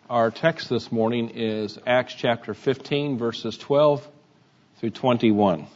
Our text this morning is Acts chapter 15, verses 12 through 21.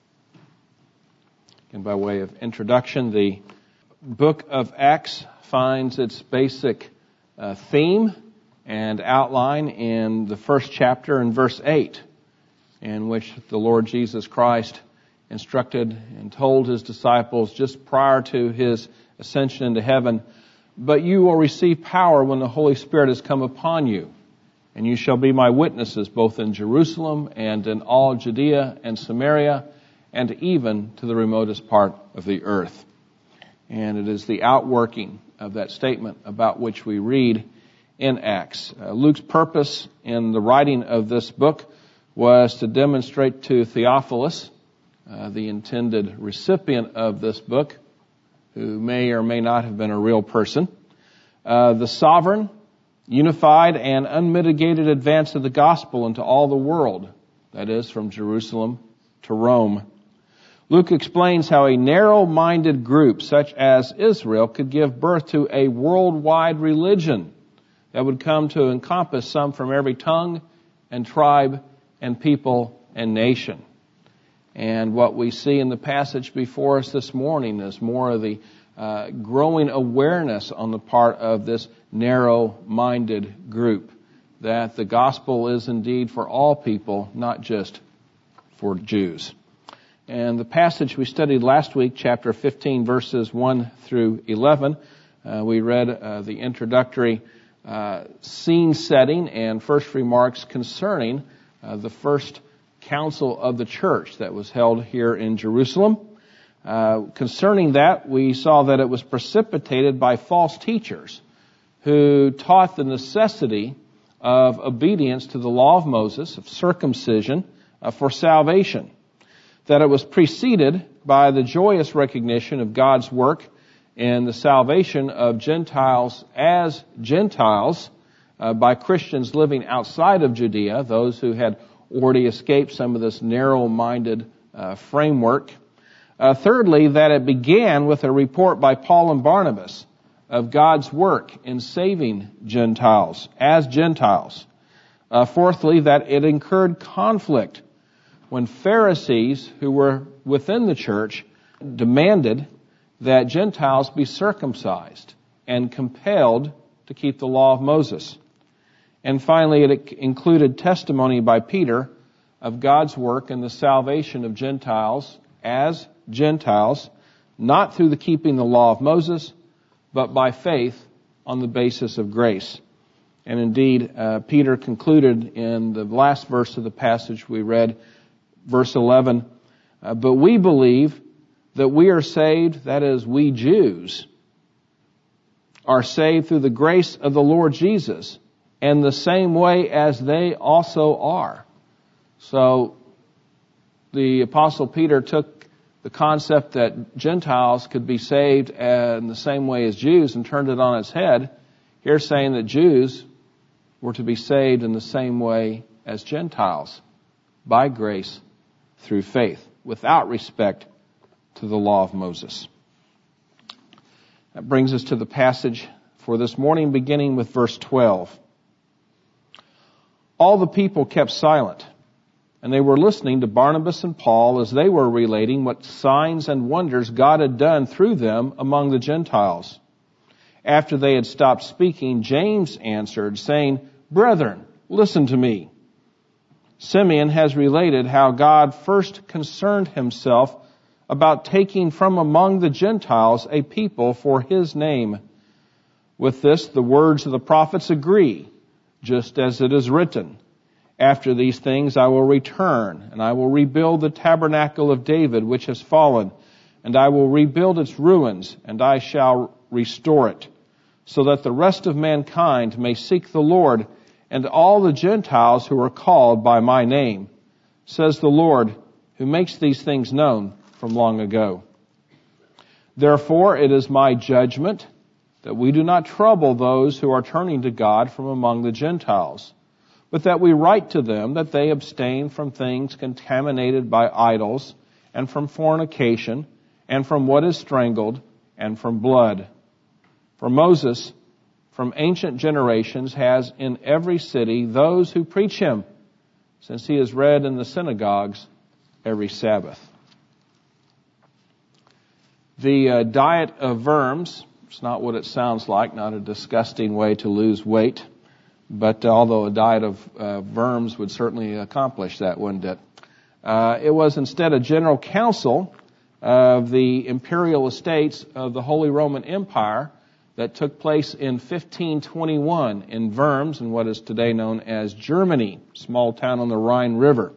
And by way of introduction, the book of Acts finds its basic theme and outline in the first chapter in verse 8, in which the Lord Jesus Christ instructed and told his disciples just prior to his ascension into heaven, "But you will receive power when the Holy Spirit has come upon you, and you shall be my witnesses both in Jerusalem and in all Judea and Samaria, and even to the remotest part of the earth." And it is the outworking of that statement about which we read in Acts. Luke's purpose in the writing of this book was to demonstrate to Theophilus, the intended recipient of this book, who may or may not have been a real person, the sovereign, unified, and unmitigated advance of the gospel into all the world, that is, from Jerusalem to Rome. Luke explains how a narrow-minded group such as Israel could give birth to a worldwide religion that would come to encompass some from every tongue and tribe and people and nation. And what we see in the passage before us this morning is more of the growing awareness on the part of this narrow-minded group that the gospel is indeed for all people, not just for Jews. And the passage we studied last week, chapter 15, verses 1 through 11, we read the introductory scene setting and first remarks concerning the first council of the church that was held here in Jerusalem. Concerning that, we saw that it was precipitated by false teachers who taught the necessity of obedience to the law of Moses, of circumcision, for salvation. That it was preceded by the joyous recognition of God's work in the salvation of Gentiles as Gentiles by Christians living outside of Judea, those who had already escaped some of this narrow-minded framework. Thirdly, that it began with a report by Paul and Barnabas of God's work in saving Gentiles as Gentiles. Fourthly, that it incurred conflict when Pharisees who were within the church demanded that Gentiles be circumcised and compelled to keep the law of Moses. And finally, it included testimony by Peter of God's work in the salvation of Gentiles as Gentiles, not through the keeping the law of Moses, but by faith on the basis of grace. And indeed, Peter concluded in the last verse of the passage we read, verse 11, "But we believe that we are saved, that is, we Jews, are saved through the grace of the Lord Jesus, and the same way as they also are." So the Apostle Peter took the concept that Gentiles could be saved in the same way as Jews and turned it on its head. Here saying that Jews were to be saved in the same way as Gentiles, by grace through faith, without respect to the law of Moses. That brings us to the passage for this morning, beginning with verse 12. All the people kept silent, and they were listening to Barnabas and Paul as they were relating what signs and wonders God had done through them among the Gentiles. After they had stopped speaking, James answered, saying, "Brethren, listen to me. Simeon has related how God first concerned himself about taking from among the Gentiles a people for his name. With this, the words of the prophets agree, just as it is written, 'After these things I will return, and I will rebuild the tabernacle of David which has fallen, and I will rebuild its ruins, and I shall restore it, so that the rest of mankind may seek the Lord, and all the Gentiles who are called by my name, says the Lord, who makes these things known from long ago. Therefore it is my judgment that we do not trouble those who are turning to God from among the Gentiles, but that we write to them that they abstain from things contaminated by idols, and from fornication, and from what is strangled, and from blood. For Moses from ancient generations has in every city those who preach him, since he is read in the synagogues every Sabbath. The diet of worms, it's not what it sounds like, not a disgusting way to lose weight, but although a diet of worms would certainly accomplish that, wouldn't it? It was instead a general council of the imperial estates of the Holy Roman Empire that took place in 1521 in Worms, in what is today known as Germany, small town on the Rhine River.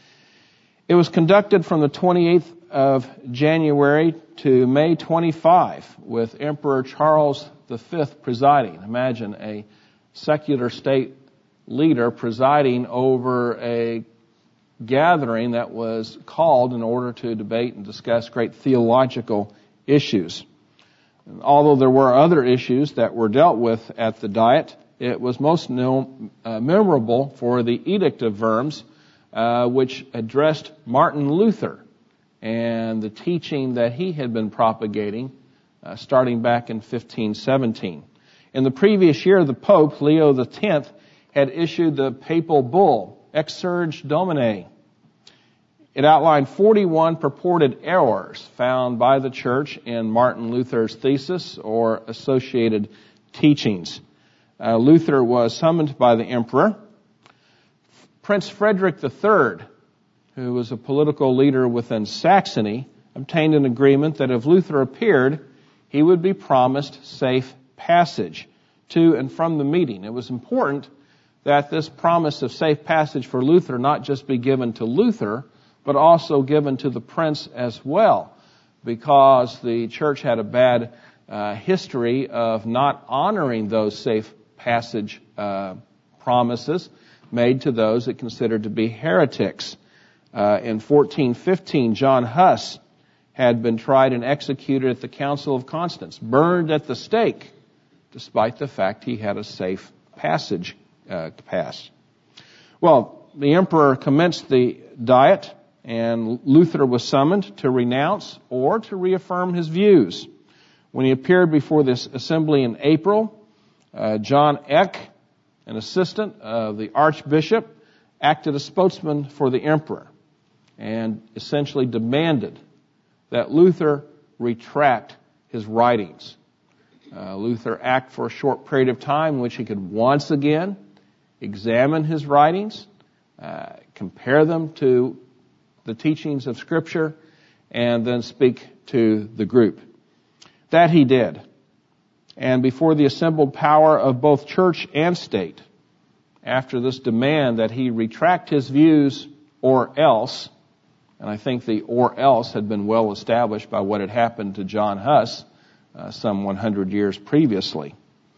It was conducted from the 28th of January to May 25, with Emperor Charles V presiding. Imagine a secular state leader presiding over a gathering that was called in order to debate and discuss great theological issues. And although there were other issues that were dealt with at the Diet, it was most memorable for the Edict of Worms, which addressed Martin Luther and the teaching that he had been propagating starting back in 1517. In the previous year, the Pope, Leo X, had issued the papal bull, Exsurge Domine. It outlined 41 purported errors found by the Church in Martin Luther's thesis or associated teachings. Luther was summoned by the emperor. Prince Frederick III, who was a political leader within Saxony, obtained an agreement that if Luther appeared, he would be promised safe passage to and from the meeting. It was important that this promise of safe passage for Luther not just be given to Luther, but also given to the prince as well, because the church had a bad history of not honoring those safe passage promises made to those it considered to be heretics. In 1415, John Huss had been tried and executed at the Council of Constance, burned at the stake, despite the fact he had a safe passage pass. Well, the emperor commenced the Diet, and Luther was summoned to renounce or to reaffirm his views. When he appeared before this assembly in April, John Eck, an assistant of the archbishop, acted as spokesman for the emperor and essentially demanded that Luther retract his writings. Luther act for a short period of time in which he could once again examine his writings, compare them to the teachings of Scripture, and then speak to the group. That he did. And before the assembled power of both church and state, after this demand that he retract his views or else, and I think the or else had been well established by what had happened to John Huss some 100 years previously,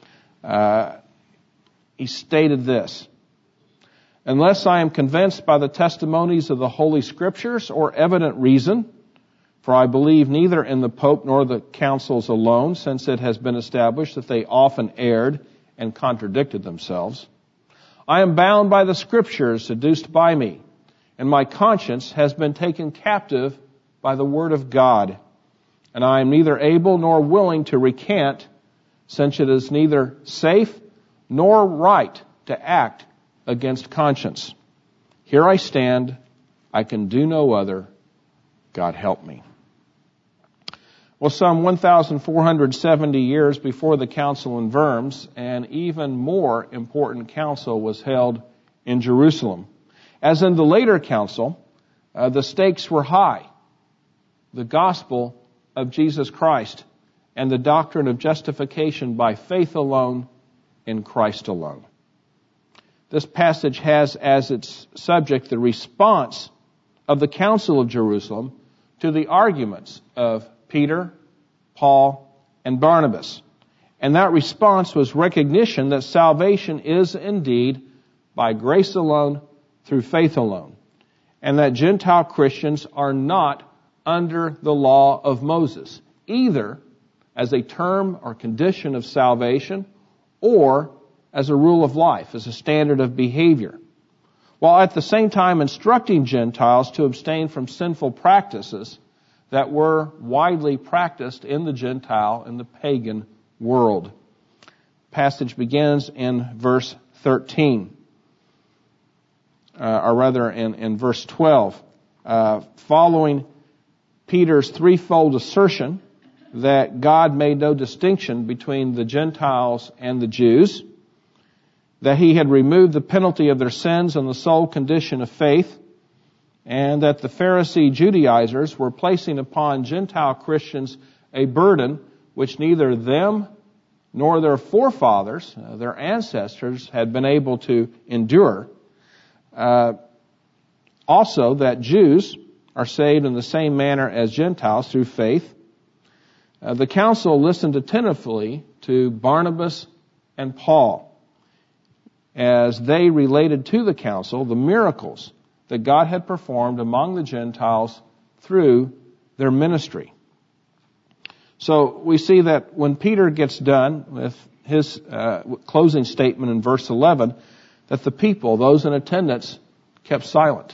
he stated this: "Unless I am convinced by the testimonies of the Holy Scriptures or evident reason, for I believe neither in the Pope nor the councils alone, since it has been established that they often erred and contradicted themselves, I am bound by the Scriptures seduced by me, and my conscience has been taken captive by the Word of God, and I am neither able nor willing to recant, since it is neither safe nor right to act against conscience. Here I stand, I can do no other. God help me." Well, some 1,470 years before the council in Worms, an even more important council was held in Jerusalem. As in the later council, the stakes were high. The gospel of Jesus Christ and the doctrine of justification by faith alone in Christ alone. This passage has as its subject the response of the Council of Jerusalem to the arguments of Peter, Paul, and Barnabas. And that response was recognition that salvation is indeed by grace alone, through faith alone, and that Gentile Christians are not under the law of Moses, either as a term or condition of salvation or as a rule of life, as a standard of behavior, while at the same time instructing Gentiles to abstain from sinful practices that were widely practiced in the Gentile and the pagan world. passage begins in verse 13, or rather in verse 12, following Peter's threefold assertion that God made no distinction between the Gentiles and the Jews, that He had removed the penalty of their sins on the sole condition of faith, and that the Pharisee Judaizers were placing upon Gentile Christians a burden which neither them nor their forefathers, their ancestors, had been able to endure. Also, that Jews are saved in the same manner as Gentiles through faith. The council listened attentively to Barnabas and Paul as they related to the council the miracles that God had performed among the Gentiles through their ministry. So we see that when Peter gets done with his closing statement in verse 11, that the people, those in attendance, kept silent.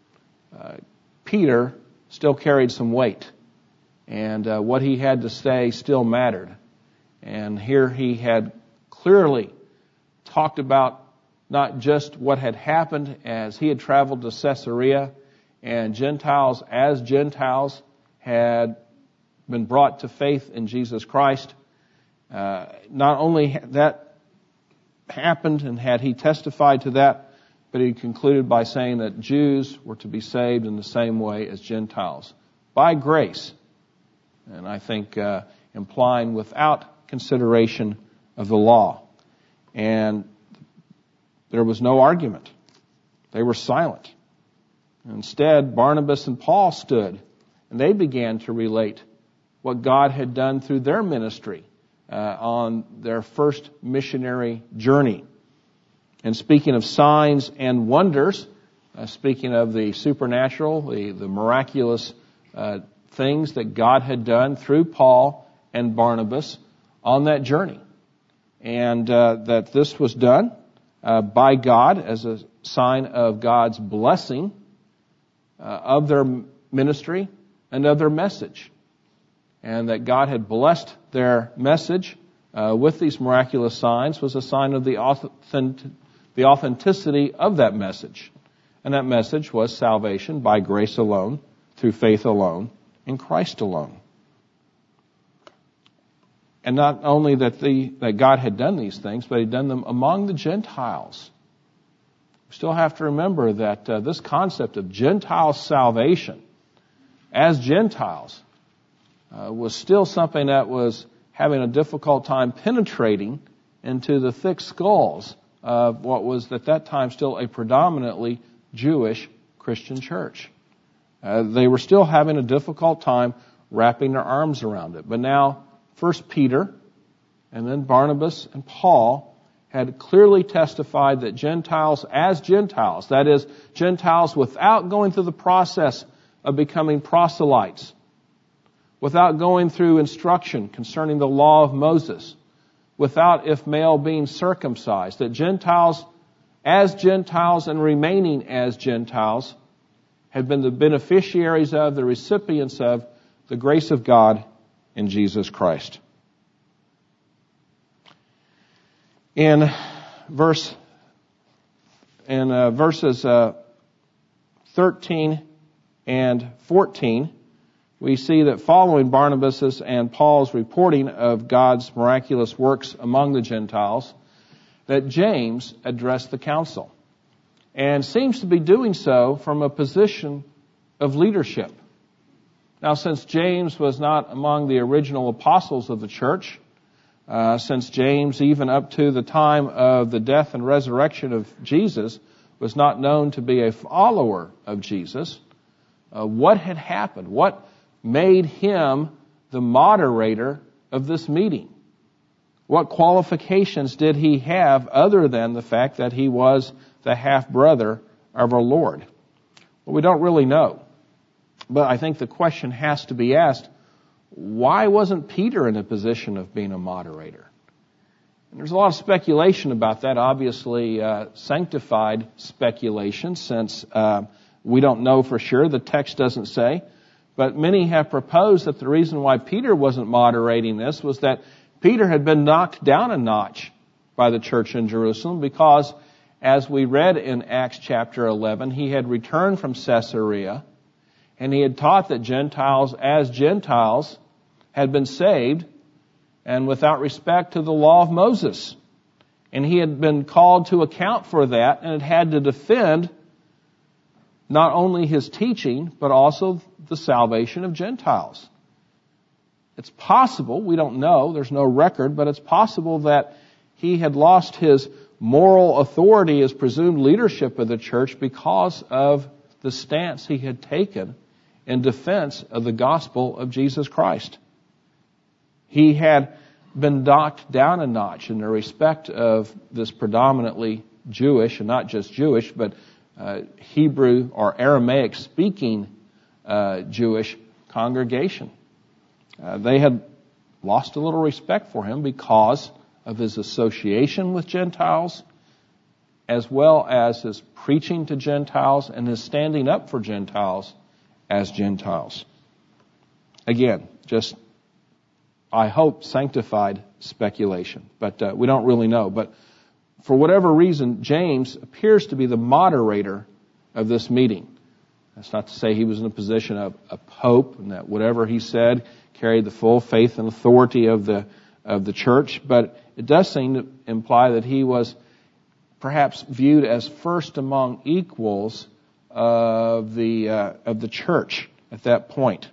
Peter still carried some weight, and what he had to say still mattered. And here he had clearly talked about not just what had happened as he had traveled to Caesarea, and Gentiles as Gentiles had been brought to faith in Jesus Christ. Not only that happened and had he testified to that, but he concluded by saying that Jews were to be saved in the same way as Gentiles, by grace. And I think implying without consideration of the law. And there was no argument. They were silent. Instead, Barnabas and Paul stood, and they began to relate what God had done through their ministry on their first missionary journey. And speaking of signs and wonders, speaking of the supernatural, the miraculous things that God had done through Paul and Barnabas on that journey. And that this was done by God as a sign of God's blessing of their ministry and of their message. And that God had blessed their message with these miraculous signs was a sign of the authenticity of that message. And that message was salvation by grace alone, through faith alone, in Christ alone. And not only that God had done these things, but He'd done them among the Gentiles. We still have to remember that this concept of Gentile salvation as Gentiles was still something that was having a difficult time penetrating into the thick skulls of what was at that time still a predominantly Jewish Christian church. They were still having a difficult time wrapping their arms around it. But now, first Peter and then Barnabas and Paul had clearly testified that Gentiles as Gentiles, that is, Gentiles without going through the process of becoming proselytes, without going through instruction concerning the law of Moses, without, if male, being circumcised, that Gentiles as Gentiles and remaining as Gentiles had been the beneficiaries of, the recipients of, the grace of God in Jesus Christ. In verses 13 and 14, we see that following Barnabas' and Paul's reporting of God's miraculous works among the Gentiles, that James addressed the council, and seems to be doing so from a position of leadership. Now, since James was not among the original apostles of the church, since James, even up to the time of the death and resurrection of Jesus, was not known to be a follower of Jesus, what had happened? What made him the moderator of this meeting? What qualifications did he have other than the fact that he was the half-brother of our Lord? Well, we don't really know. But I think the question has to be asked, why wasn't Peter in a position of being a moderator? And there's a lot of speculation about that, obviously sanctified speculation, since we don't know for sure. The text doesn't say. But many have proposed that the reason why Peter wasn't moderating this was that Peter had been knocked down a notch by the church in Jerusalem because, as we read in Acts chapter 11, he had returned from Caesarea and he had taught that Gentiles as Gentiles had been saved and without respect to the law of Moses. And he had been called to account for that and had to defend not only his teaching, but also the salvation of Gentiles. It's possible, we don't know, there's no record, but it's possible that he had lost his moral authority as presumed leadership of the church because of the stance he had taken in defense of the gospel of Jesus Christ. He had been knocked down a notch in the respect of this predominantly Jewish, and not just Jewish, but Hebrew or Aramaic speaking Jewish congregation. They had lost a little respect for him because of his association with Gentiles, as well as his preaching to Gentiles and his standing up for Gentiles as Gentiles. Again, just, I hope, sanctified speculation, but we don't really know. But for whatever reason, James appears to be the moderator of this meeting. That's not to say he was in a position of a pope and that whatever he said carried the full faith and authority of the church, but it does seem to imply that he was perhaps viewed as first among equals of the church at that point.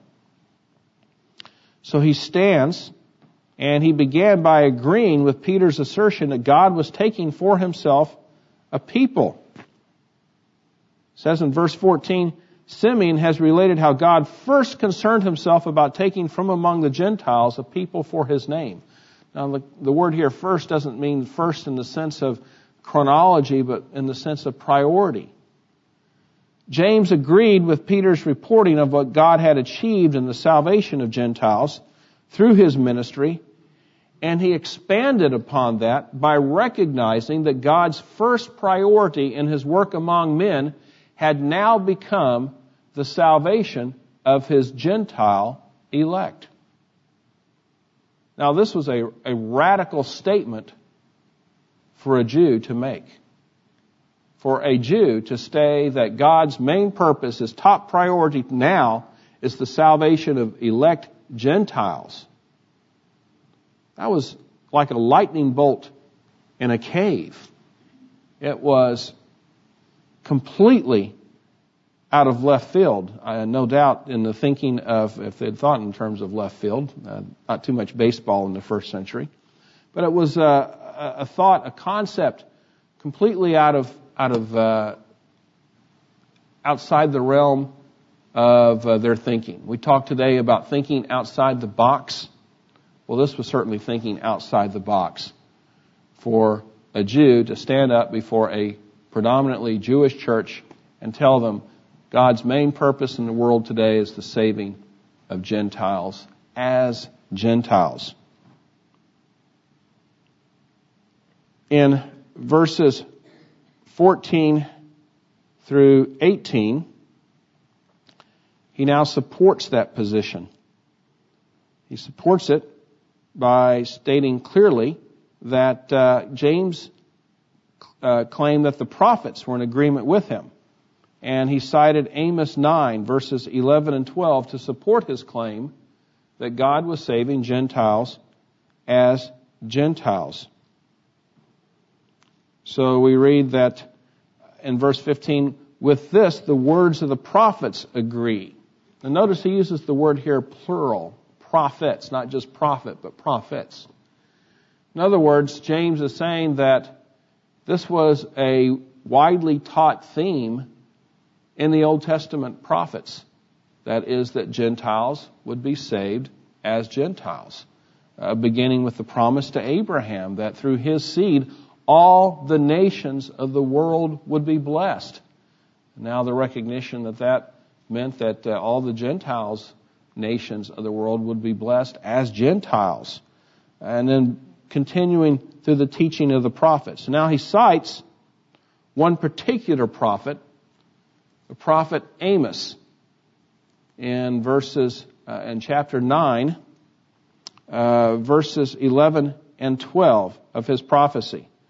So he stands, and he began by agreeing with Peter's assertion that God was taking for himself a people. It says in verse 14, Simeon has related how God first concerned himself about taking from among the Gentiles a people for his name. Now, the word here first doesn't mean first in the sense of chronology, but in the sense of priority. James agreed with Peter's reporting of what God had achieved in the salvation of Gentiles through his ministry, and he expanded upon that by recognizing that God's first priority in his work among men had now become the salvation of his Gentile elect. Now, this was a radical statement for a Jew to make. For a Jew to say that God's main purpose, his top priority now, is the salvation of elect Gentiles. That was like a lightning bolt in a cave. It was completely out of left field. No doubt in the thinking of, if they'd thought in terms of left field, not too much baseball in the first century, but it was a thought, a concept completely outside the realm of their thinking. We talked today about thinking outside the box. Well, this was certainly thinking outside the box for a Jew to stand up before a predominantly Jewish church and tell them God's main purpose in the world today is the saving of Gentiles as Gentiles. In verses 14 through 18, he now supports that position. He supports it by stating clearly that James claimed that the prophets were in agreement with him. And he cited Amos 9, verses 11 and 12 to support his claim that God was saving Gentiles as Gentiles. So we read that in verse 15, with this, the words of the prophets agree. And notice he uses the word here plural, prophets, not just prophet, but prophets. In other words, James is saying that this was a widely taught theme in the Old Testament prophets. That is, that Gentiles would be saved as Gentiles. Beginning with the promise to Abraham that through his seed, all the nations of the world would be blessed. Now the recognition that meant that all the Gentiles, nations of the world would be blessed as Gentiles. And then continuing through the teaching of the prophets. Now he cites one particular prophet, the prophet Amos, in chapter 9, verses 11 and 12 of his prophecy.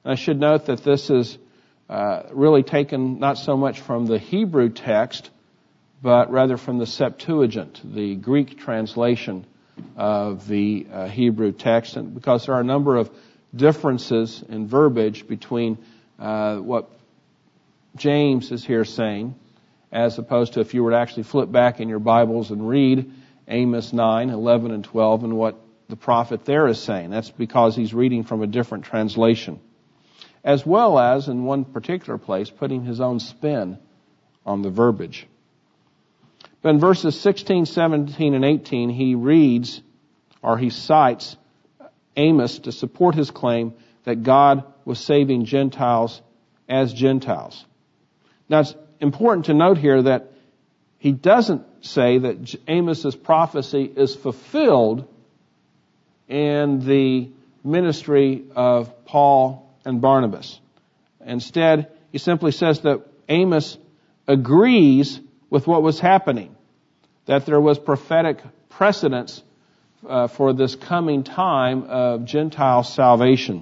I should note that this is really taken not so much from the Hebrew text, but rather from the Septuagint, the Greek translation of the Hebrew text, and because there are a number of differences in verbiage between what James is here saying, as opposed to if you were to actually flip back in your Bibles and read Amos 9, 11, and 12, and what the prophet there is saying. That's because he's reading from a different translation. As well as, in one particular place, putting his own spin on the verbiage. But in verses 16, 17, and 18, he reads, or he cites Amos to support his claim that God was saving Gentiles as Gentiles. Now, it's important to note here that he doesn't say that Amos's prophecy is fulfilled in the ministry of Paul and Barnabas. Instead, he simply says that Amos agrees with what was happening, that there was prophetic precedence for this coming time of Gentile salvation.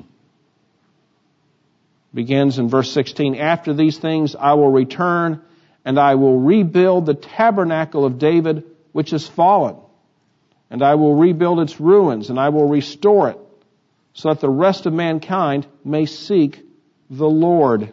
Begins in verse 16, "After these things I will return, and I will rebuild the tabernacle of David, which is fallen. And I will rebuild its ruins, and I will restore it, so that the rest of mankind may seek the Lord."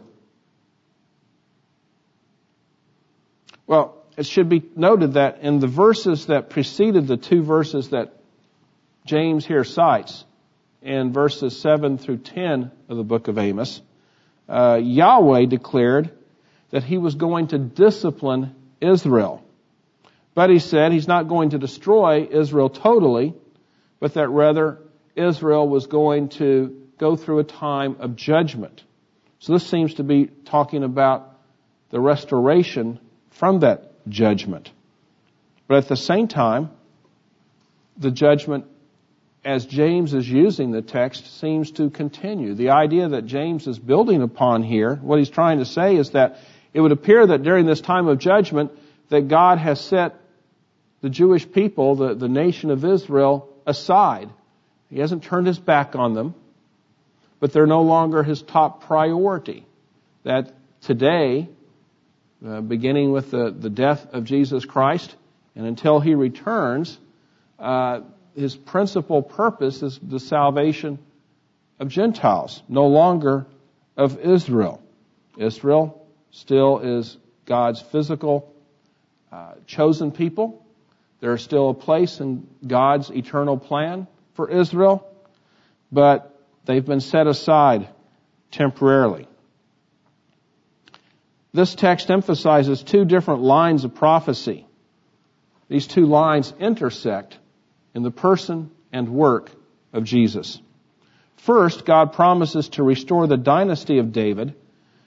Well, it should be noted that in the verses that preceded the two verses that James here cites, in verses 7 through 10 of the book of Amos, Yahweh declared that he was going to discipline Israel. But he said he's not going to destroy Israel totally, but that rather Israel was going to go through a time of judgment. So this seems to be talking about the restoration from that judgment. But at the same time, the judgment, as James is using the text, seems to continue. The idea that James is building upon here, what he's trying to say is that it would appear that during this time of judgment, that God has set the Jewish people, the nation of Israel, aside. He hasn't turned his back on them, but they're no longer his top priority. That today, beginning with the death of Jesus Christ, and until he returns, his principal purpose is the salvation of Gentiles, no longer of Israel. Israel still is God's physical chosen people. There is still a place in God's eternal plan for Israel, but they've been set aside temporarily. This text emphasizes two different lines of prophecy. These two lines intersect in the person and work of Jesus. First, God promises to restore the dynasty of David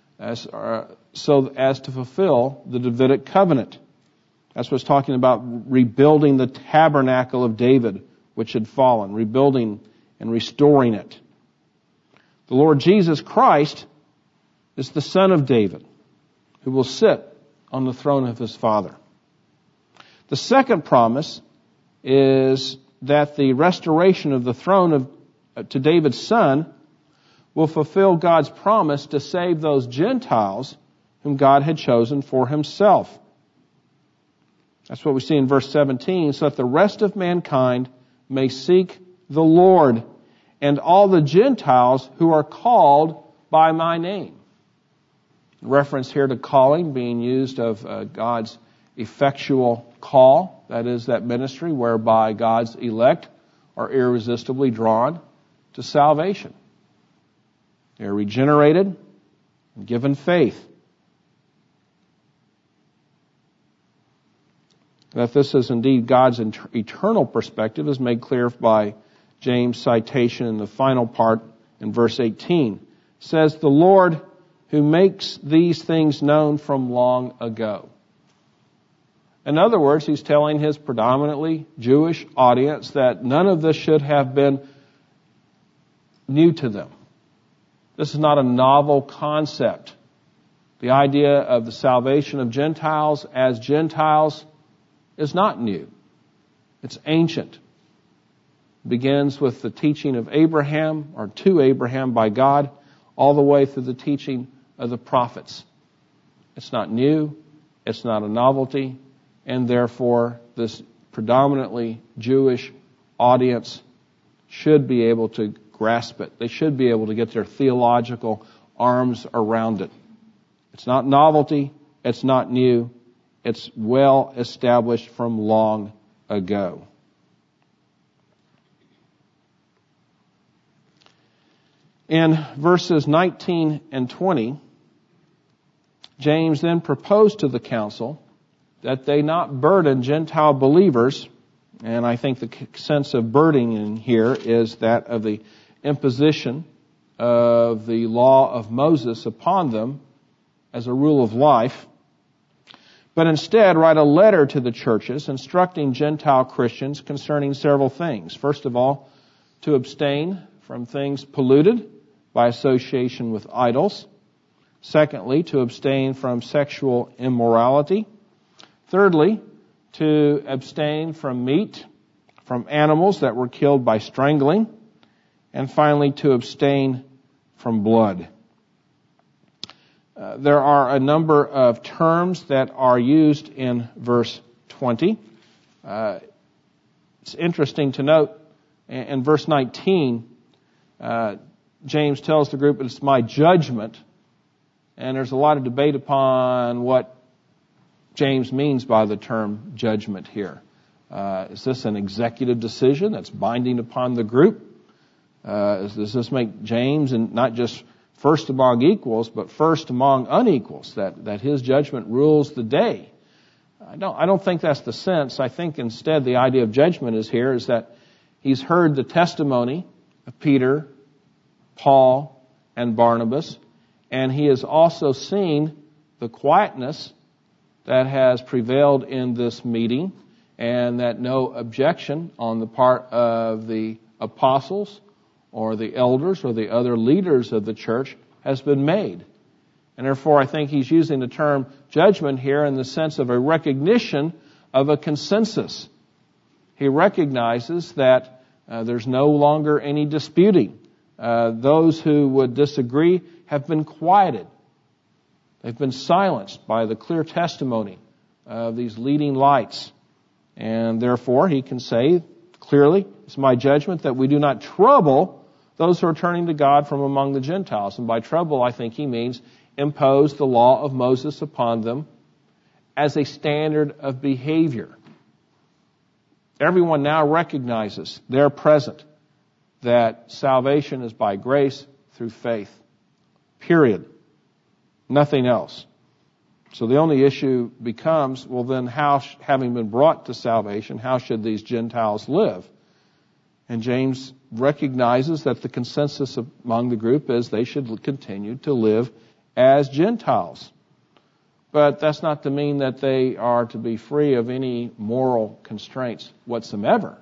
so as to fulfill the Davidic covenant. That's what it's talking about, rebuilding the tabernacle of David, which had fallen, rebuilding and restoring it. The Lord Jesus Christ is the Son of David, who will sit on the throne of his Father. The second promise is that the restoration of the throne to David's son will fulfill God's promise to save those Gentiles whom God had chosen for himself. That's what we see in verse 17, so that the rest of mankind may seek the Lord, and all the Gentiles who are called by my name. Reference here to calling being used of God's effectual call, that is, that ministry whereby God's elect are irresistibly drawn to salvation. They are regenerated and given faith. That this is indeed God's eternal perspective is made clear by James' citation in the final part in verse 18. It says, "The Lord who makes these things known from long ago." In other words, he's telling his predominantly Jewish audience that none of this should have been new to them. This is not a novel concept. The idea of the salvation of Gentiles as Gentiles is not new. It's ancient. It begins with the teaching of Abraham, or to Abraham by God, all the way through the teaching of the prophets. It's not new, it's not a novelty, and therefore this predominantly Jewish audience should be able to grasp it. They should be able to get their theological arms around it. It's not novelty, it's not new, it's well established from long ago. In verses 19 and 20, James then proposed to the council that they not burden Gentile believers, and I think the sense of burdening here is that of the imposition of the law of Moses upon them as a rule of life, but instead write a letter to the churches instructing Gentile Christians concerning several things. First of all, to abstain from things polluted by association with idols. Secondly, to abstain from sexual immorality. Thirdly, to abstain from meat from animals that were killed by strangling. And finally, to abstain from blood. There are a number of terms that are used in verse 20. It's interesting to note in verse 19, James tells the group, it's my judgment. And there's a lot of debate upon what James means by the term judgment here. Is this an executive decision that's binding upon the group? Does this make James and not just first among equals, but first among unequals, that his judgment rules the day? I don't think that's the sense. I think instead the idea of judgment is that he's heard the testimony of Peter, Paul, and Barnabas, and he has also seen the quietness that has prevailed in this meeting, and that no objection on the part of the apostles or the elders or the other leaders of the church has been made. And therefore I think he's using the term judgment here in the sense of a recognition of a consensus. He recognizes that there's no longer any disputing. Those who would disagree have been quieted. They've been silenced by the clear testimony of these leading lights. And therefore, he can say clearly, it's my judgment that we do not trouble those who are turning to God from among the Gentiles. And by trouble, I think he means impose the law of Moses upon them as a standard of behavior. Everyone now recognizes, they're present, that salvation is by grace through faith. Period. Nothing else. So the only issue becomes, well then how, having been brought to salvation, how should these Gentiles live? And James recognizes that the consensus among the group is they should continue to live as Gentiles. But that's not to mean that they are to be free of any moral constraints whatsoever.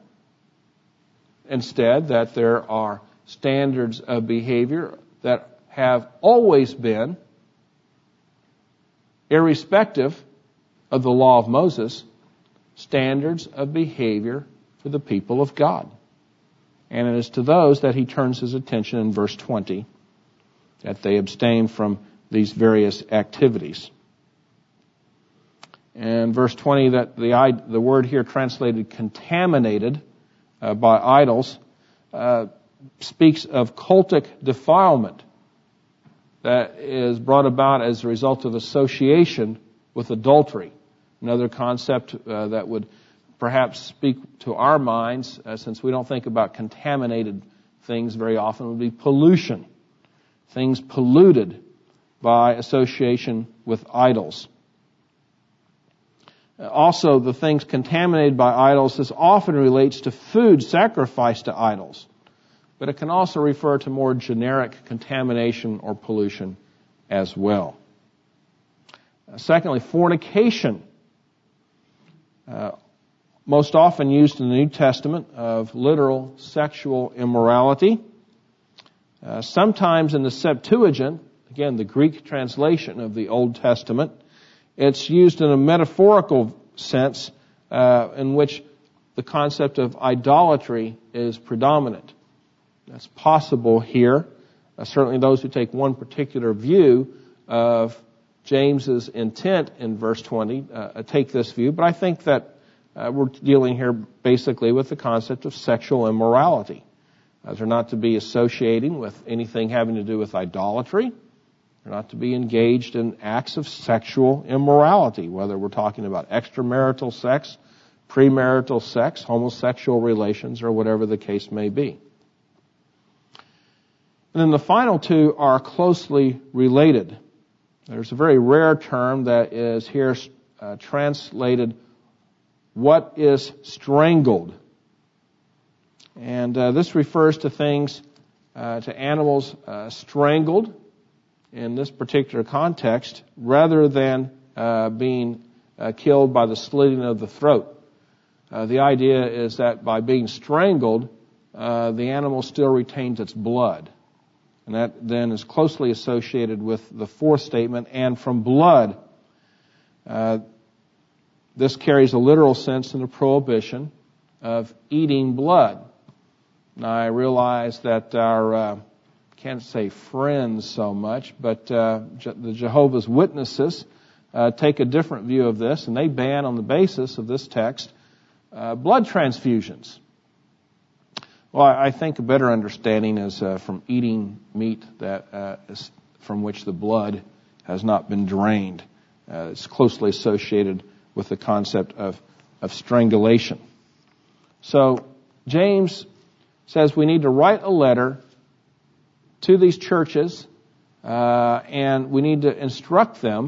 Instead, that there are standards of behavior that have always been, irrespective of the law of Moses, standards of behavior for the people of God. And it is to those that he turns his attention in verse 20, that they abstain from these various activities. And verse 20, that the word here translated contaminated by idols, speaks of cultic defilement that is brought about as a result of association with adultery. Another concept that would perhaps speak to our minds, since we don't think about contaminated things very often, would be pollution. Things polluted by association with idols. Also, the things contaminated by idols, this often relates to food sacrificed to idols. But it can also refer to more generic contamination or pollution as well. Secondly, fornication. Most often used in the New Testament of literal sexual immorality. Sometimes in the Septuagint, again the Greek translation of the Old Testament, it's used in a metaphorical sense in which the concept of idolatry is predominant. That's possible here Certainly those who take one particular view of James's intent in verse 20 take this view, but I think that we're dealing here basically with the concept of sexual immorality. They're not to be associating with anything having to do with idolatry. They're not to be engaged in acts of sexual immorality, whether we're talking about extramarital sex, premarital sex, homosexual relations, or whatever the case may be. And then the final two are closely related. There's a very rare term that is here translated, what is strangled? And this refers to things, to animals strangled in this particular context, rather than being killed by the slitting of the throat. The idea is that by being strangled, the animal still retains its blood. And that then is closely associated with the fourth statement, and from blood. This carries a literal sense in the prohibition of eating blood. Now, I realize that our, can't say friends so much, but the Jehovah's Witnesses take a different view of this, and they ban on the basis of this text blood transfusions. Well, I think a better understanding is from eating meat that is from which the blood has not been drained. It's closely associated with the concept of strangulation. So James says we need to write a letter to these churches, and we need to instruct them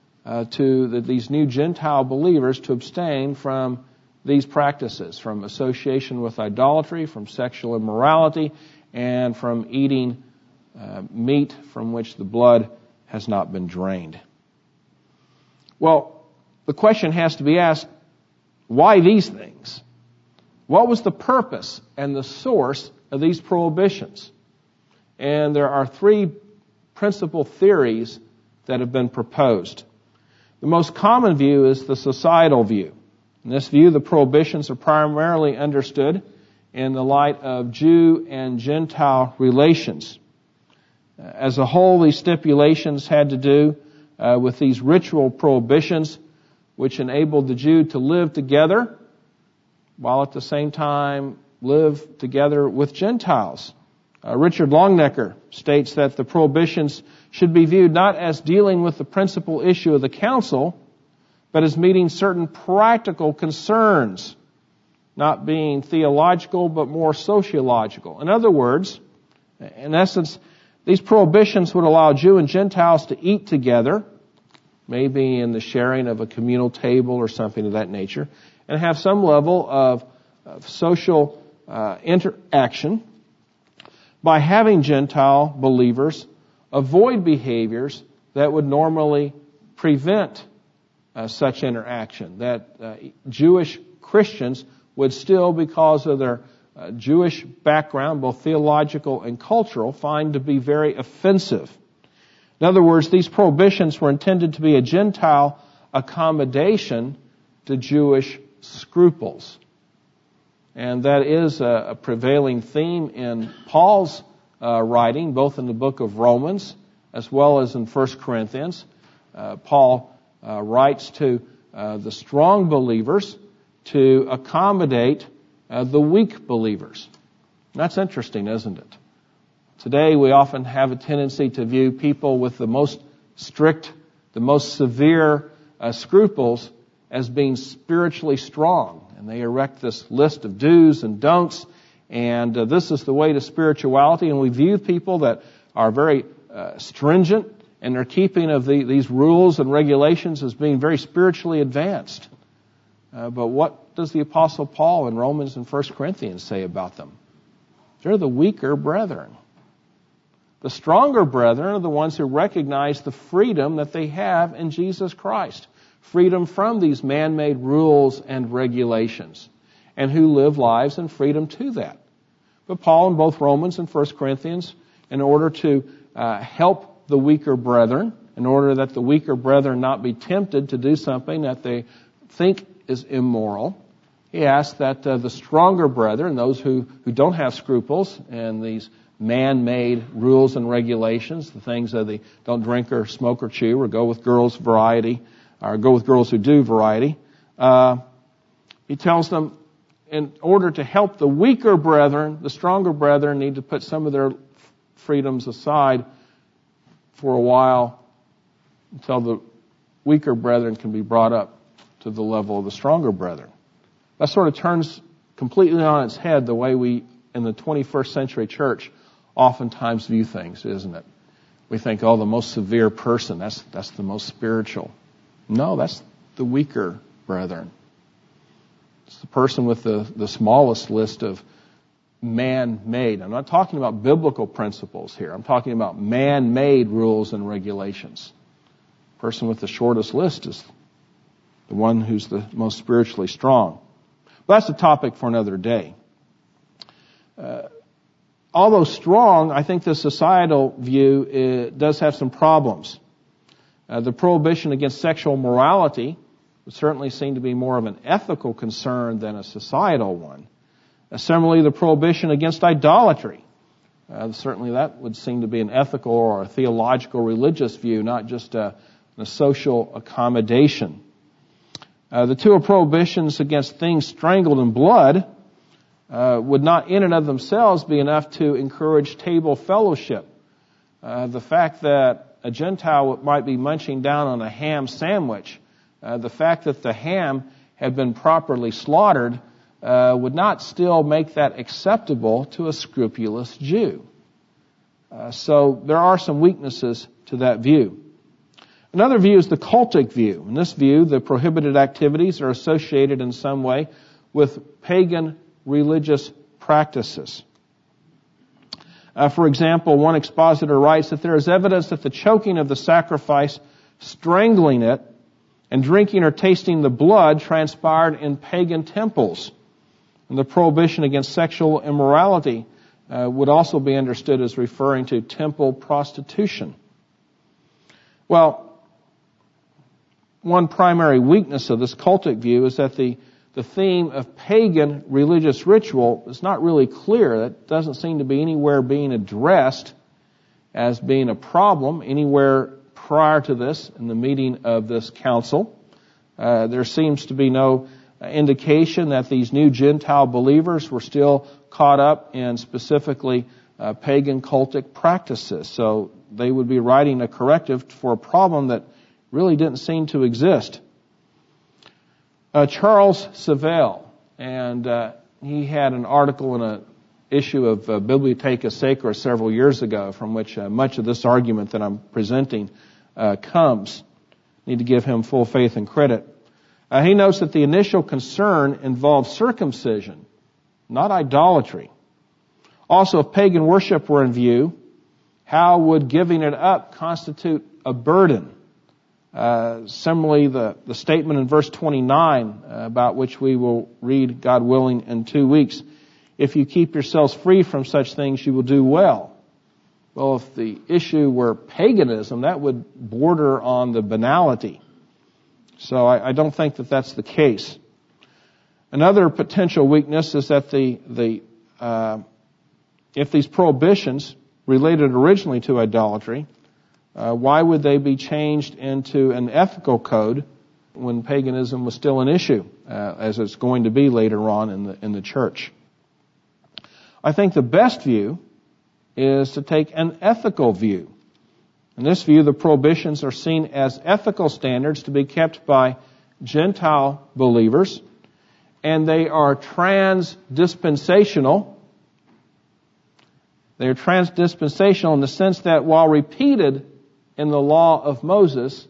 these new Gentile believers to abstain from these practices, from association with idolatry, from sexual immorality, and from eating meat from which the blood has not been drained. Well, the question has to be asked, why these things? What was the purpose and the source of these prohibitions? And there are three principal theories that have been proposed. The most common view is the societal view. In this view, the prohibitions are primarily understood in the light of Jew and Gentile relations. As a whole, these stipulations had to do with these ritual prohibitions, which enabled the Jew to live together while at the same time live together with Gentiles. Richard Longnecker states that the prohibitions should be viewed not as dealing with the principal issue of the council, but as meeting certain practical concerns, not being theological, but more sociological. In other words, in essence, these prohibitions would allow Jew and Gentiles to eat together, maybe in the sharing of a communal table or something of that nature, and have some level of social interaction by having Gentile believers avoid behaviors that would normally prevent such interaction, that Jewish Christians would still, because of their Jewish background, both theological and cultural, find to be very offensive. In other words, these prohibitions were intended to be a Gentile accommodation to Jewish scruples. And that is a prevailing theme in Paul's writing, both in the book of Romans as well as in 1 Corinthians. Paul writes to the strong believers to accommodate the weak believers. And that's interesting, isn't it? Today we often have a tendency to view people with the most strict, the most severe scruples as being spiritually strong. And they erect this list of do's and don'ts, and this is the way to spirituality. And we view people that are very stringent and their keeping of these rules and regulations as being very spiritually advanced. But what does the Apostle Paul in Romans and 1 Corinthians say about them? They're the weaker brethren. The stronger brethren are the ones who recognize the freedom that they have in Jesus Christ. Freedom from these man-made rules and regulations, and who live lives in freedom to that. But Paul in both Romans and 1 Corinthians, in order to help the weaker brethren, in order that the weaker brethren not be tempted to do something that they think is immoral, he asks that the stronger brethren, those who don't have scruples in these man-made rules and regulations, the things of the don't drink or smoke or chew or go with girls variety, or go with girls who do variety. He tells them in order to help the weaker brethren, the stronger brethren need to put some of their freedoms aside for a while until the weaker brethren can be brought up to the level of the stronger brethren. That sort of turns completely on its head the way we, in the 21st century church, oftentimes view things, isn't it? We think, the most severe person, that's the most spiritual. No, that's the weaker brethren. It's the person with the smallest list of man-made. I'm not talking about biblical principles here. I'm talking about man-made rules and regulations. The person with the shortest list is the one who's the most spiritually strong. But that's a topic for another day. Although strong, I think the societal view does have some problems. The prohibition against sexual morality would certainly seem to be more of an ethical concern than a societal one. Similarly, the prohibition against idolatry. Certainly that would seem to be an ethical or a theological religious view, not just a social accommodation. The two prohibitions against things strangled in blood would not in and of themselves be enough to encourage table fellowship. The fact that a Gentile might be munching down on a ham sandwich, the fact that the ham had been properly slaughtered, would not still make that acceptable to a scrupulous Jew. So there are some weaknesses to that view. Another view is the cultic view. In this view, the prohibited activities are associated in some way with pagan religious practices. For example, one expositor writes that there is evidence that the choking of the sacrifice, strangling it, and drinking or tasting the blood transpired in pagan temples. And the prohibition against sexual immorality would also be understood as referring to temple prostitution. Well, one primary weakness of this cultic view is that the theme of pagan religious ritual is not really clear. That doesn't seem to be anywhere being addressed as being a problem anywhere prior to this in the meeting of this council. There seems to be no indication that these new Gentile believers were still caught up in specifically pagan cultic practices. So they would be writing a corrective for a problem that really didn't seem to exist. Charles Savelle, and he had an article in an issue of Bibliotheca Sacra several years ago from which much of this argument that I'm presenting comes. Need to give him full faith and credit. He notes that the initial concern involved circumcision, not idolatry. Also, if pagan worship were in view, how would giving it up constitute a burden? Similarly, the statement in verse 29, about which we will read, God willing, in 2 weeks, if you keep yourselves free from such things, you will do well. Well, if the issue were paganism, that would border on the banality. So I don't think that that's the case. Another potential weakness is that if these prohibitions related originally to idolatry, why would they be changed into an ethical code when paganism was still an issue, as it's going to be later on in the church? I think the best view is to take an ethical view. In this view, the prohibitions are seen as ethical standards to be kept by Gentile believers, and they are transdispensational. They are transdispensational in the sense that while repeated in the law of Moses,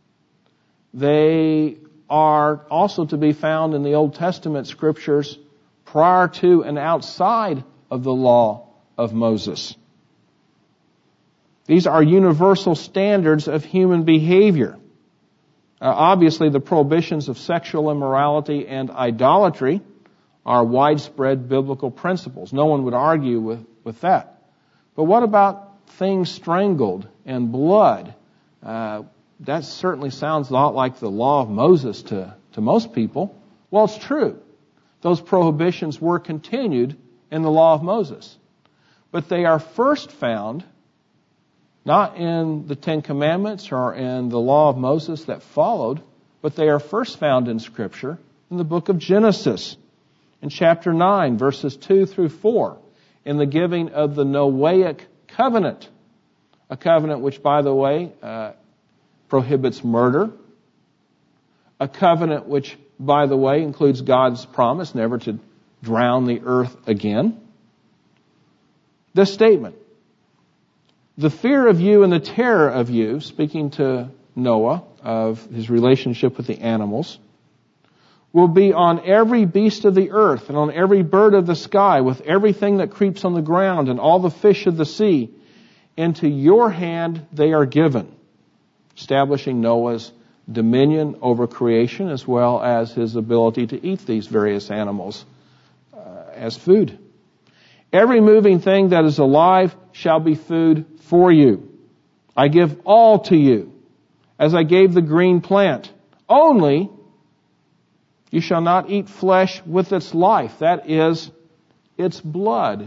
they are also to be found in the Old Testament scriptures prior to and outside of the law of Moses. These are universal standards of human behavior. Obviously, the prohibitions of sexual immorality and idolatry are widespread biblical principles. No one would argue with that. But what about things strangled and blood? That certainly sounds a lot like the law of Moses to most people. Well, it's true. Those prohibitions were continued in the law of Moses. But they are first found not in the Ten Commandments or in the law of Moses that followed, but they are first found in Scripture in the book of Genesis, in chapter 9, verses 2 through 4, in the giving of the Noahic covenant, a covenant which, by the way, prohibits murder, a covenant which, by the way, includes God's promise never to drown the earth again. This statement, the fear of you and the terror of you, speaking to Noah of his relationship with the animals, will be on every beast of the earth and on every bird of the sky, with everything that creeps on the ground and all the fish of the sea. Into your hand they are given, establishing Noah's dominion over creation as well as his ability to eat these various animals as food. Every moving thing that is alive shall be food for you. I give all to you, as I gave the green plant. Only you shall not eat flesh with its life, that is, its blood.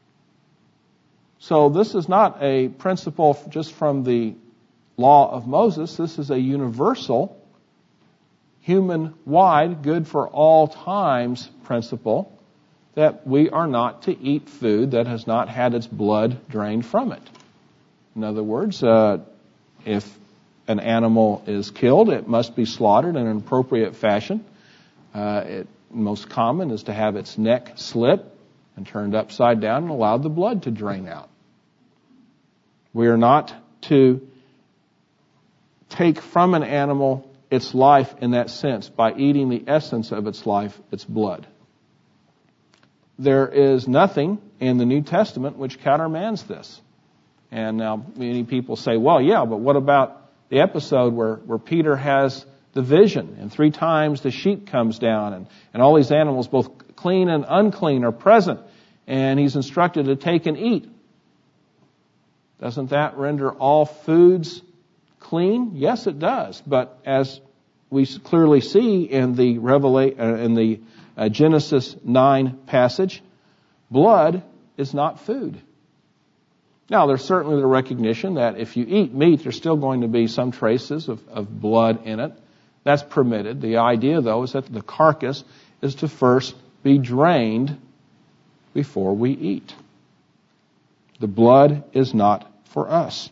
So this is not a principle just from the law of Moses. This is a universal, human-wide, good for all times principle that we are not to eat food that has not had its blood drained from it. In other words, if an animal is killed, it must be slaughtered in an appropriate fashion. Most common is to have its neck slit and turned upside down and allow the blood to drain out. We are not to take from an animal its life in that sense by eating the essence of its life, its blood. There is nothing in the New Testament which countermands this. And now many people say, well, yeah, but what about the episode where Peter has the vision and 3 times the sheep comes down and all these animals, both clean and unclean, are present and he's instructed to take and eat. Doesn't that render all foods clean? Yes, it does. But as we clearly see in the Genesis 9 passage, blood is not food. Now, there's certainly the recognition that if you eat meat, there's still going to be some traces of blood in it. That's permitted. The idea, though, is that the carcass is to first be drained before we eat. The blood is not for us.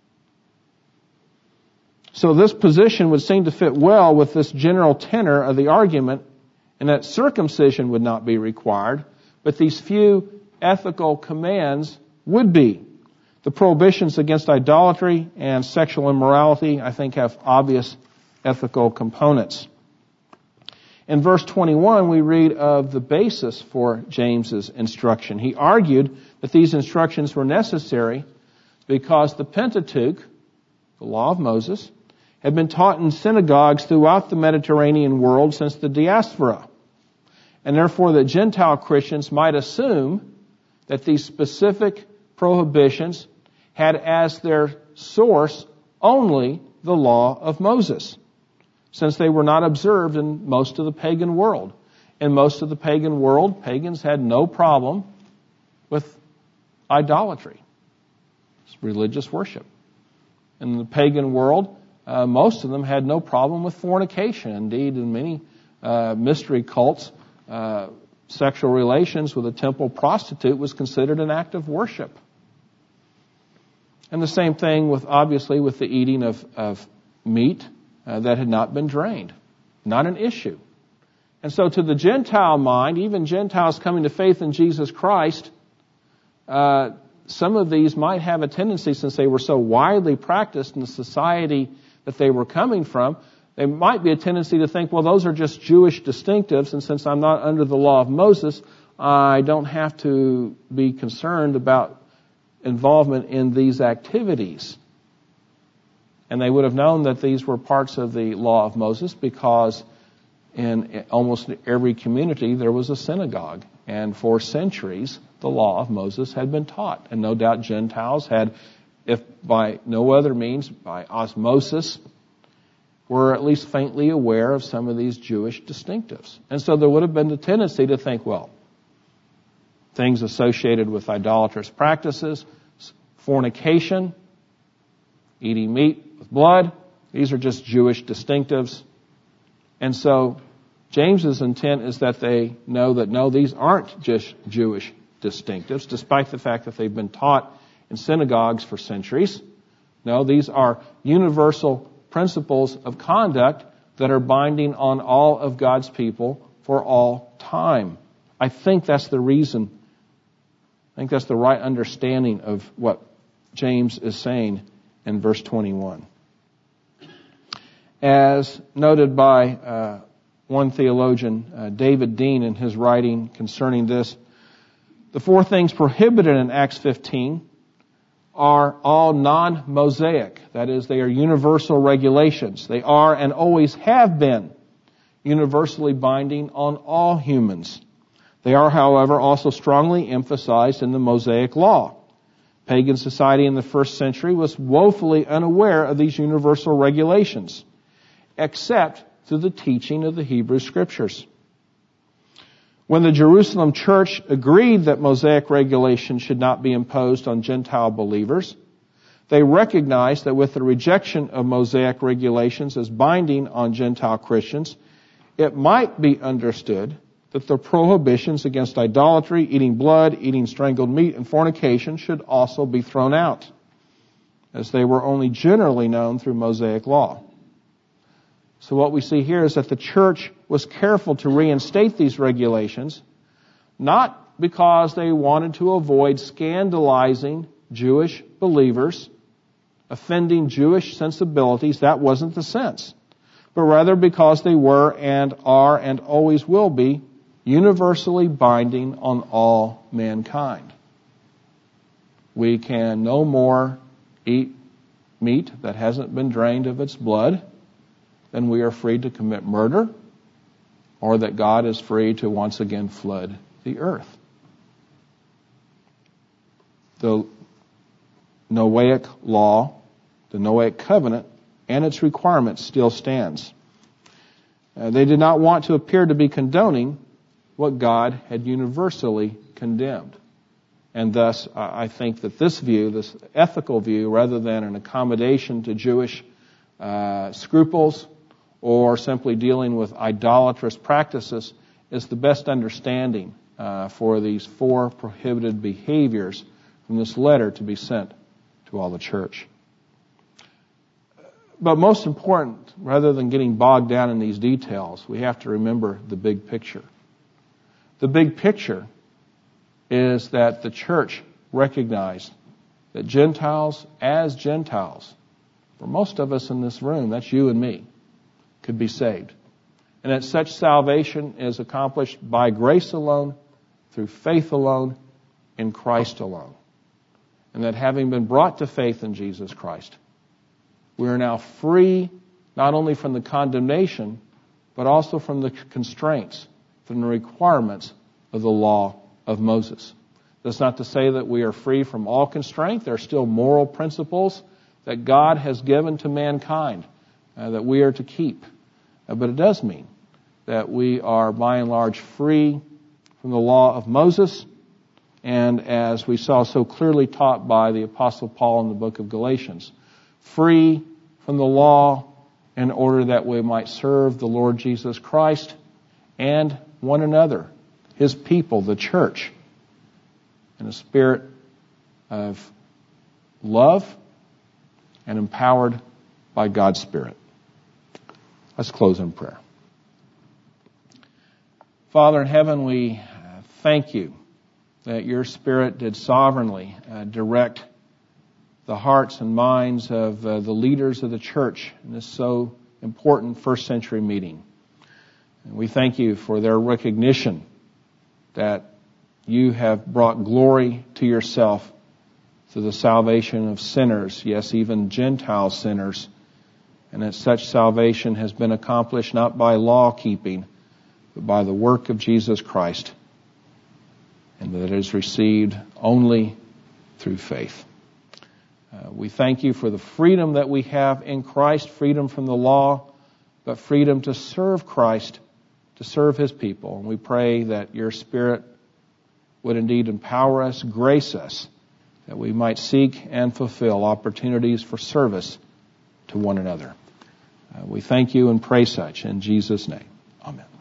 So this position would seem to fit well with this general tenor of the argument, in that circumcision would not be required, but these few ethical commands would be. The prohibitions against idolatry and sexual immorality, I think, have obvious ethical components. In verse 21, we read of the basis for James's instruction. He argued that these instructions were necessary because the Pentateuch, the law of Moses, had been taught in synagogues throughout the Mediterranean world since the diaspora. And therefore the Gentile Christians might assume that these specific prohibitions had as their source only the law of Moses, since they were not observed in most of the pagan world. In most of the pagan world, pagans had no problem with idolatry. It's religious worship. In the pagan world, most of them had no problem with fornication. Indeed, in many mystery cults, sexual relations with a temple prostitute was considered an act of worship. And the same thing obviously with the eating of meat that had not been drained. Not an issue. And so to the Gentile mind, even Gentiles coming to faith in Jesus Christ, some of these might have a tendency, since they were so widely practiced in the society that they were coming from, there might be a tendency to think, well, those are just Jewish distinctives, and since I'm not under the law of Moses, I don't have to be concerned about involvement in these activities. And they would have known that these were parts of the law of Moses because in almost every community there was a synagogue. And for centuries, the law of Moses had been taught. And no doubt Gentiles had, if by no other means, by osmosis, were at least faintly aware of some of these Jewish distinctives. And so there would have been the tendency to think, well, things associated with idolatrous practices, fornication, eating meat with blood. These are just Jewish distinctives. And so James's intent is that they know that no, these aren't just Jewish distinctives, despite the fact that they've been taught in synagogues for centuries. No, these are universal principles of conduct that are binding on all of God's people for all time. I think that's the reason. I think that's the right understanding of what James is saying in verse 21. As noted by one theologian, David Dean, in his writing concerning this, the four things prohibited in Acts 15 are all non-Mosaic. That is, they are universal regulations. They are and always have been universally binding on all humans. They are, however, also strongly emphasized in the Mosaic law. Pagan society in the first century was woefully unaware of these universal regulations, except through the teaching of the Hebrew Scriptures. When the Jerusalem church agreed that Mosaic regulation should not be imposed on Gentile believers, they recognized that with the rejection of Mosaic regulations as binding on Gentile Christians, it might be understood that the prohibitions against idolatry, eating blood, eating strangled meat, and fornication should also be thrown out, as they were only generally known through Mosaic law. So what we see here is that the church was careful to reinstate these regulations, not because they wanted to avoid scandalizing Jewish believers, offending Jewish sensibilities. That wasn't the sense. But rather because they were and are and always will be universally binding on all mankind. We can no more eat meat that hasn't been drained of its blood than we are free to commit murder, or that God is free to once again flood the earth. The Noahic law, the Noahic covenant, and its requirements still stands. They did not want to appear to be condoning what God had universally condemned. And thus, I think that this view, this ethical view, rather than an accommodation to Jewish scruples or simply dealing with idolatrous practices, is the best understanding for these four prohibited behaviors from this letter to be sent to all the church. But most important, rather than getting bogged down in these details, we have to remember the big picture. The big picture is that the church recognized that Gentiles, as Gentiles, for most of us in this room, that's you and me, could be saved. And that such salvation is accomplished by grace alone, through faith alone, in Christ alone. And that having been brought to faith in Jesus Christ, we are now free not only from the condemnation, but also from the constraints, from the requirements of the law of Moses. That's not to say that we are free from all constraint. There are still moral principles that God has given to mankind that we are to keep. But it does mean that we are by and large free from the law of Moses, and as we saw so clearly taught by the Apostle Paul in the book of Galatians, free from the law in order that we might serve the Lord Jesus Christ and one another, His people, the church, in a spirit of love and empowered by God's Spirit. Let's close in prayer. Father in heaven, we thank you that your Spirit did sovereignly direct the hearts and minds of the leaders of the church in this so important first century meeting. And we thank you for their recognition that you have brought glory to yourself through the salvation of sinners, yes, even Gentile sinners, and that such salvation has been accomplished not by law keeping, but by the work of Jesus Christ, and that it is received only through faith. We thank you for the freedom that we have in Christ, freedom from the law, but freedom to serve Christ, to serve His people. And we pray that your Spirit would indeed empower us, grace us, that we might seek and fulfill opportunities for service to one another. We thank you and pray such in Jesus' name. Amen.